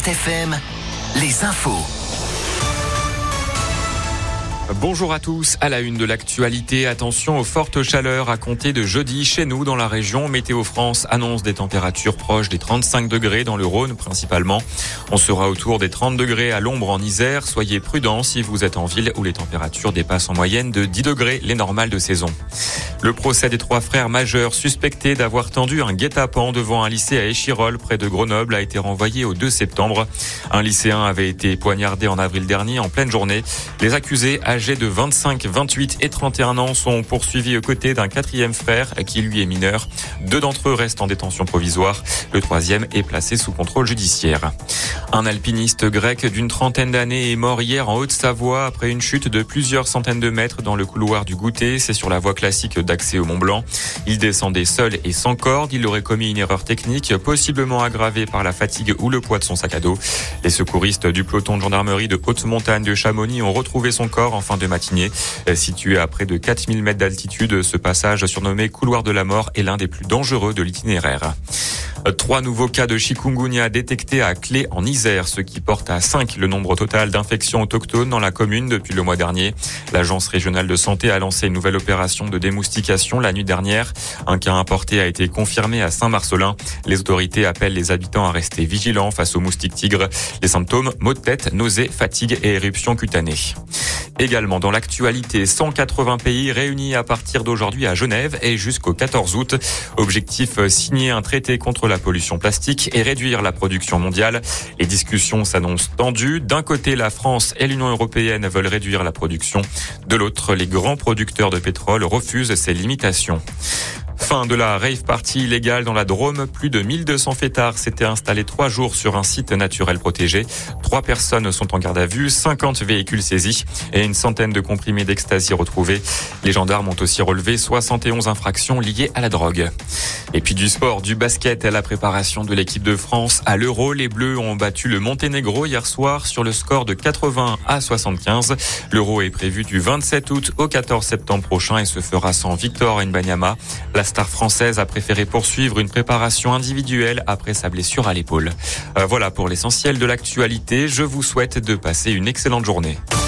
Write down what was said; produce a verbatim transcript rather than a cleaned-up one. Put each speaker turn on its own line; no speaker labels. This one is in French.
Impact F M, les infos.
Bonjour à tous. À la une de l'actualité, attention aux fortes chaleurs à compter de jeudi chez nous dans la région. Météo France annonce des températures proches des trente-cinq degrés dans le Rhône principalement. On sera autour des trente degrés à l'ombre en Isère. Soyez prudents si vous êtes en ville où les températures dépassent en moyenne de dix degrés les normales de saison. Le procès des trois frères majeurs suspectés d'avoir tendu un guet-apens devant un lycée à Échirolles près de Grenoble a été renvoyé au deux septembre. Un lycéen avait été poignardé en avril dernier en pleine journée. Les accusés âgés de vingt-cinq, vingt-huit et trente et un ans sont poursuivis aux côtés d'un quatrième frère qui lui est mineur. Deux d'entre eux restent en détention provisoire. Le troisième est placé sous contrôle judiciaire. Un alpiniste grec d'une trentaine d'années est mort hier en Haute-Savoie après une chute de plusieurs centaines de mètres dans le couloir du Goûter. C'est sur la voie classique d'accès au Mont Blanc. Il descendait seul et sans corde. Il aurait commis une erreur technique, possiblement aggravée par la fatigue ou le poids de son sac à dos. Les secouristes du peloton de gendarmerie de haute montagne de Chamonix ont retrouvé son corps en fin de matinée. Situé à près de quatre mille mètres d'altitude, ce passage surnommé couloir de la mort est l'un des plus dangereux de l'itinéraire. Trois nouveaux cas de chikungunya détectés à Clé en Isère, ce qui porte à cinq le nombre total d'infections autochtones dans la commune depuis le mois dernier. L'agence régionale de santé a lancé une nouvelle opération de démoustication la nuit dernière. Un cas importé a été confirmé à Saint-Marcelin. Les autorités appellent les habitants à rester vigilants face aux moustiques tigres. Les symptômes, maux de tête, nausées, fatigue et éruptions cutanées. Également dans l'actualité, cent quatre-vingts pays réunis à partir d'aujourd'hui à Genève et jusqu'au quatorze août. Objectif, signer un traité contre la pollution plastique et réduire la production mondiale. Les discussions s'annoncent tendues. D'un côté, la France et l'Union européenne veulent réduire la production. De l'autre, les grands producteurs de pétrole refusent ces limitations. Fin de la rave party illégale dans la Drôme. Plus de mille deux cents fêtards s'étaient installés trois jours sur un site naturel protégé. Trois personnes sont en garde à vue, cinquante véhicules saisis et une centaine de comprimés d'ecstasy retrouvés. Les gendarmes ont aussi relevé soixante et onze infractions liées à la drogue. Et puis du sport, du basket à la préparation de l'équipe de France à l'Euro. Les Bleus ont battu le Monténégro hier soir sur le score de quatre-vingts à soixante-quinze. L'Euro est prévu du vingt-sept août au quatorze septembre prochain et se fera sans Victor Wembanyama. La star française a préféré poursuivre une préparation individuelle après sa blessure à l'épaule. Euh, voilà pour l'essentiel de l'actualité. Je vous souhaite de passer une excellente journée.